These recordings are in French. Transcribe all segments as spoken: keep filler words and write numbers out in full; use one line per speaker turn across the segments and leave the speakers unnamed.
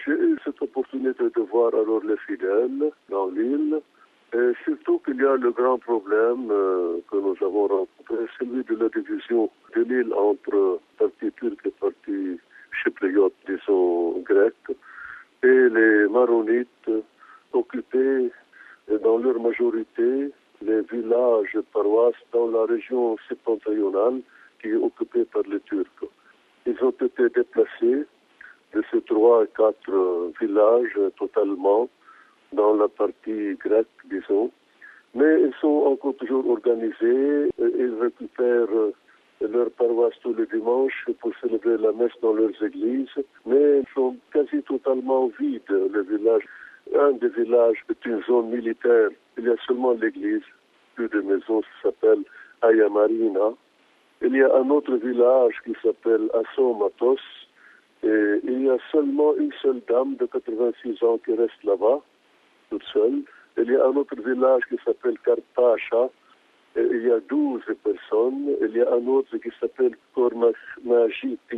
j'ai eu cette opportunité de voir alors les fidèles dans l'île. Et surtout qu'il y a le grand problème euh, que nous avons rencontré, celui de la division de l'île entre partie turque et partie chypriote, disons grecque, et les maronites occupaient dans leur majorité les villages paroisses dans la région septentrionale qui est occupée par les Turcs. Ils ont été déplacés de ces trois à quatre villages totalement dans la partie grecque, disons. Mais ils sont encore toujours organisés. Ils récupèrent leur paroisse tous les dimanches pour célébrer la messe dans leurs églises. Mais ils sont quasi totalement vides, les villages. Un des villages est une zone militaire. Il y a seulement l'église, plus de maisons, ça s'appelle Ayamarina. Il y a un autre village qui s'appelle Assomatos. Et il y a seulement une seule dame de quatre-vingt-six ans qui reste là-bas, toute seule. Il y a un autre village qui s'appelle Kartasha. Et il y a douze personnes. Il y a un autre qui s'appelle Kormagitis.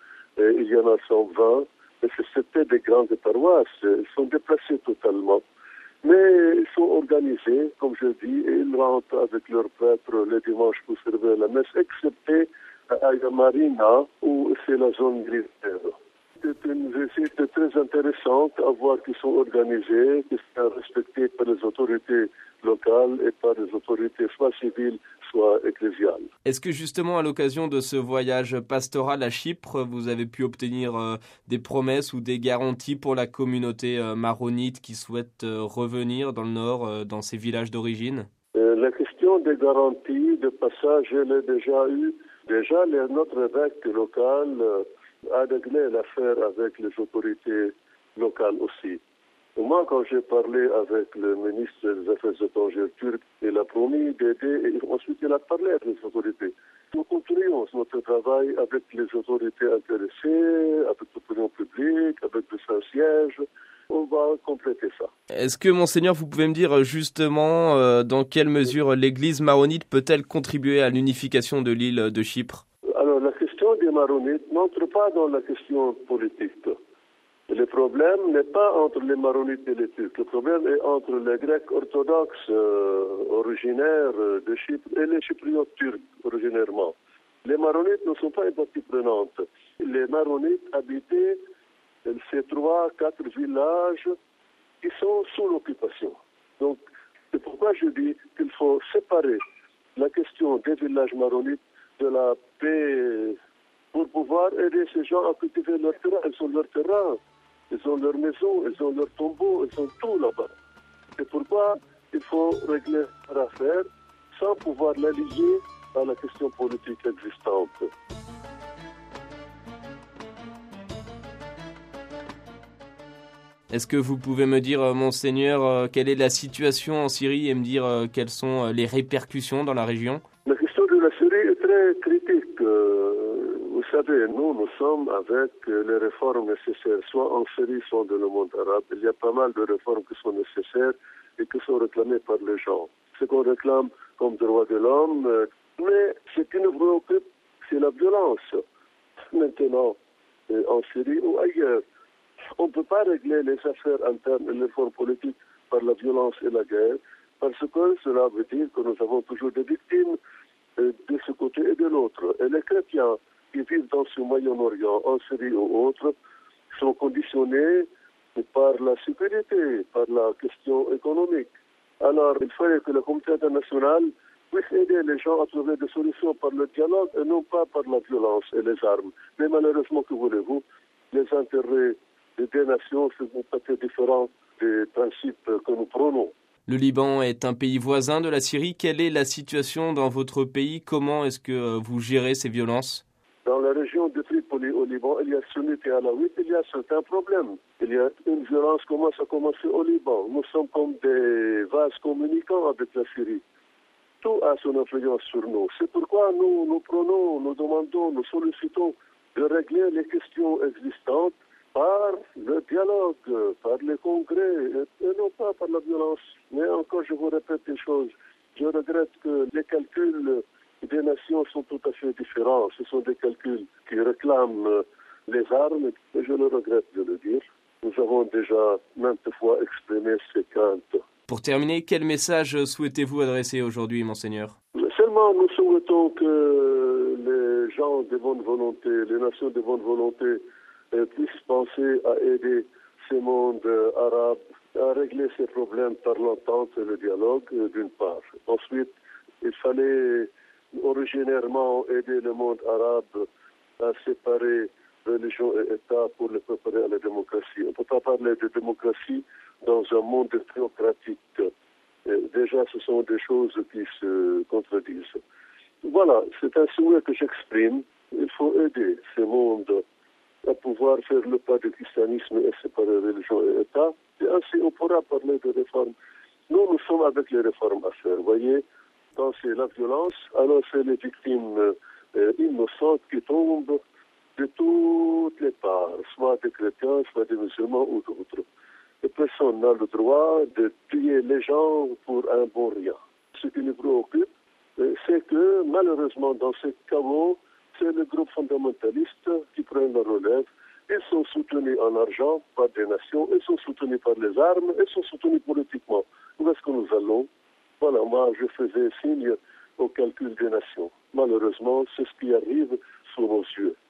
Il y en a cent vingt. Et c'était des grandes paroisses. Ils sont déplacés totalement. Mais ils sont organisés, comme je dis, et ils rentrent avec leurs prêtres les dimanches pour servir la messe, excepté à Ayamarina, où c'est la zone militaire. C'est une visite très intéressante à voir qu'ils sont organisés, qu'ils sont respectés par les autorités locales et par les autorités soit civiles, soit ecclésiales.
Est-ce que justement à l'occasion de ce voyage pastoral à Chypre, vous avez pu obtenir euh, des promesses ou des garanties pour la communauté euh, maronite qui souhaite euh, revenir dans le nord, euh, dans ses villages d'origine?
euh, La question des garanties de passage, je l'ai déjà eue. Déjà, les, notre évêque local euh, a réglé l'affaire avec les autorités locales aussi. Moi, quand j'ai parlé avec le ministre des Affaires étrangères turc, il a promis d'aider et ensuite il a parlé avec les autorités. Nous continuons notre travail avec les autorités intéressées, avec l'opinion publique, avec le Saint-Siège. On va compléter ça.
Est-ce que, Monseigneur, vous pouvez me dire justement euh, dans quelle mesure l'Église maronite peut-elle contribuer à l'unification de l'île de Chypre?
Alors, la question des maronites n'entre pas dans la question politique. Le problème n'est pas entre les maronites et les Turcs. Le problème est entre les Grecs orthodoxes euh, originaires de Chypre et les Chypriotes turcs originairement. Les maronites ne sont pas une partie prenante. Les maronites habitaient ces trois, quatre villages qui sont sous l'occupation. Donc, c'est pourquoi je dis qu'il faut séparer la question des villages maronites de la paix pour pouvoir aider ces gens à cultiver leur terrain. Ils ont leur terrain. Ils ont leur maison, ils ont leur tombeau, ils ont tout là-bas. C'est pourquoi il faut régler leur affaire sans pouvoir la lier à la question politique existante.
Est-ce que vous pouvez me dire, Monseigneur, quelle est la situation en Syrie et me dire quelles sont les répercussions dans la région?
La question de la Syrie est très critique. Vous savez, nous, nous sommes avec les réformes nécessaires, soit en Syrie, soit dans le monde arabe. Il y a pas mal de réformes qui sont nécessaires et qui sont réclamées par les gens. Ce qu'on réclame comme droit de l'homme, mais ce qui nous préoccupe, c'est la violence. Maintenant, en Syrie ou ailleurs, on ne peut pas régler les affaires internes et les réformes politiques par la violence et la guerre, parce que cela veut dire que nous avons toujours des victimes de ce côté et de l'autre. Et les chrétiens qui vivent dans ce Moyen-Orient, en Syrie ou autre, sont conditionnés par la sécurité, par la question économique. Alors, il faudrait que la communauté internationale puisse aider les gens à trouver des solutions par le dialogue et non pas par la violence et les armes. Mais malheureusement, que voulez-vous, les intérêts des nations sont peut-être différents des principes que nous prenons.
Le Liban est un pays voisin de la Syrie. Quelle est la situation dans votre pays? Comment est-ce que vous gérez ces violences?
Dans la région de Tripoli au Liban, il y a sunnites et alaouites, il y a certains problèmes. Il y a une violence qui commence à commencer au Liban. Nous sommes comme des vases communicants avec la Syrie. Tout a son influence sur nous. C'est pourquoi nous, nous prenons, nous demandons, nous sollicitons de régler les questions existantes par le dialogue, par les congrès, et non pas par la violence. Mais encore, je vous répète une chose, je regrette que les calculs des nations sont tout à fait différents. Ce sont des calculs qui réclament les armes, et je le regrette de le dire. Nous avons déjà maintes fois exprimé ces craintes.
Pour terminer, quel message souhaitez-vous adresser aujourd'hui, Monseigneur?
Seulement, nous souhaitons que les gens de bonne volonté, les nations de bonne volonté euh, puissent penser à aider ce monde euh, arabe à régler ces problèmes par l'entente et le dialogue, euh, d'une part. Ensuite, il fallait originairement aider le monde arabe à séparer religion et État pour le préparer à la démocratie. On ne peut pas parler de démocratie dans un monde théocratique. Déjà, ce sont des choses qui se contredisent. Voilà, c'est un souhait que j'exprime. Il faut aider ce monde à pouvoir faire le pas du christianisme et séparer religion et État. Et ainsi, on pourra parler de réformes. Nous, nous sommes avec les réformes à faire. Vous voyez, quand c'est la violence, alors c'est les victimes euh, innocentes qui tombent de toutes les parts, soit des chrétiens, soit des musulmans ou d'autres. Et personne n'a le droit de tuer les gens pour un bon rien. Ce qui nous préoccupe, c'est que malheureusement dans ce chaos, c'est le groupe fondamentaliste qui prend la relève. Ils sont soutenus en argent par des nations, ils sont soutenus par les armes, ils sont soutenus politiquement. Où est-ce que nous allons? Voilà, moi je faisais signe au calcul des nations. Malheureusement, c'est ce qui arrive sous nos yeux.